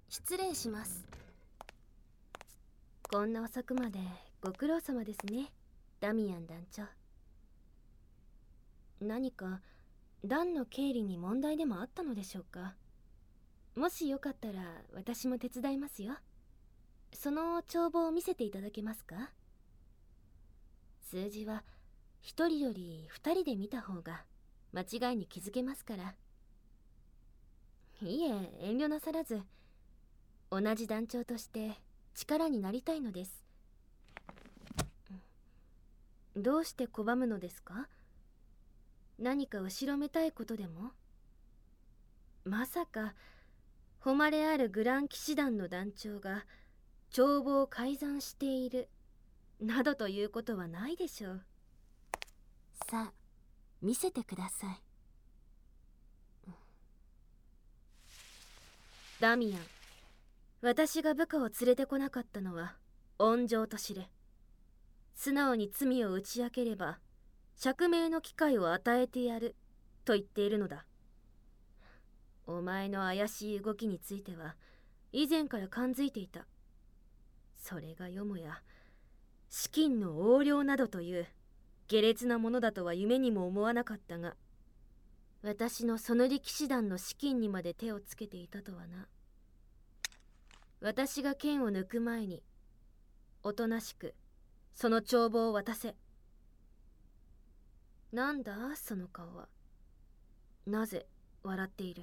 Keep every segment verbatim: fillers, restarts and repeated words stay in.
失礼します。こんな遅くまでご苦労様ですね、ダミアン団長。何かダンの経理に問題でもあったのでしょうか。もしよかったら私も手伝いますよ。その帳簿を見せていただけますか。数字は一人より二人で見た方が間違いに気づけますから。いえ、遠慮なさらず。同じ団長として力になりたいのです。どうして拒むのですか。何か後ろめたいことでも。まさか誉れあるグラン騎士団の団長が帳簿を改ざんしているなどということはないでしょう。さあ、見せてください。ダミアン、私が部下を連れてこなかったのは温情と知れ。素直に罪を打ち明ければ釈明の機会を与えてやると言っているのだ。お前の怪しい動きについては以前から感づいていた。それがよもや資金の横領などという下劣なものだとは夢にも思わなかったが、私のその力士団の資金にまで手をつけていたとはな。私が剣を抜く前におとなしくその帳簿を渡せ。なんだその顔は。なぜ笑っている。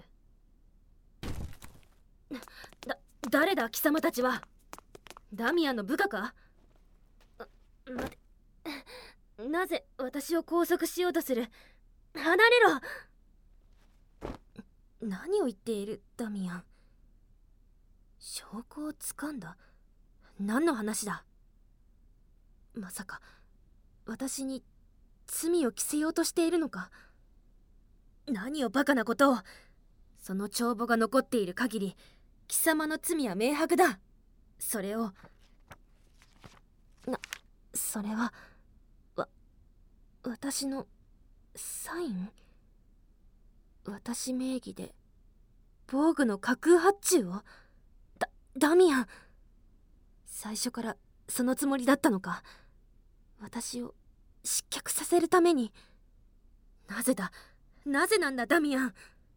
だ、誰だ貴様たちは。ダミアンの部下か。待て、なぜ私を拘束しようとする。離れろ。何を言っているダミアン。証拠をつかんだ。何の話だ。まさか私に罪を着せようとしているのか。何をバカなことを。その帳簿が残っている限り貴様の罪は明白だ。それをな、それはわ、私のサイン。私名義で防具の架空発注を。ダ、ダミアン、最初からそのつもりだったのか。私を失脚させるために。なぜだ、なぜなんだダミアン。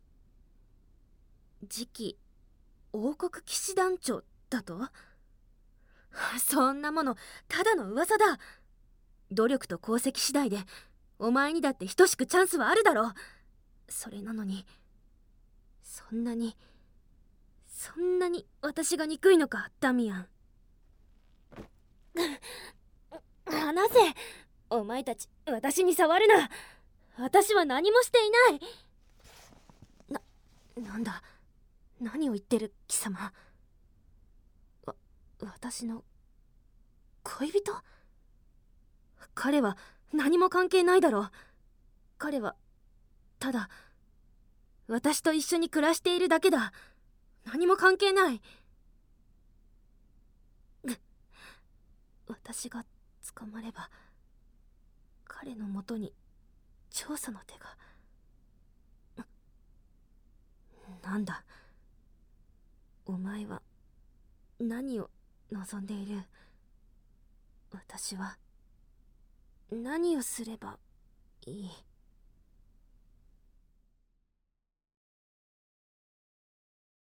次期王国騎士団長だと。そんなものただの噂だ。努力と功績次第でお前にだって等しくチャンスはあるだろう。それなのに、そんなにそんなに私が憎いのかダミアン。離せ。お前たち私に触るな。私は何もしていない。な、なんだ、何を言ってる貴様。わ、私の恋人。彼は何も関係ないだろう。彼はただ私と一緒に暮らしているだけだ。何も関係ない。私が捕まれば彼のもとに調査の手が。なんだ、お前は何を望んでいる。私は何をすればいい。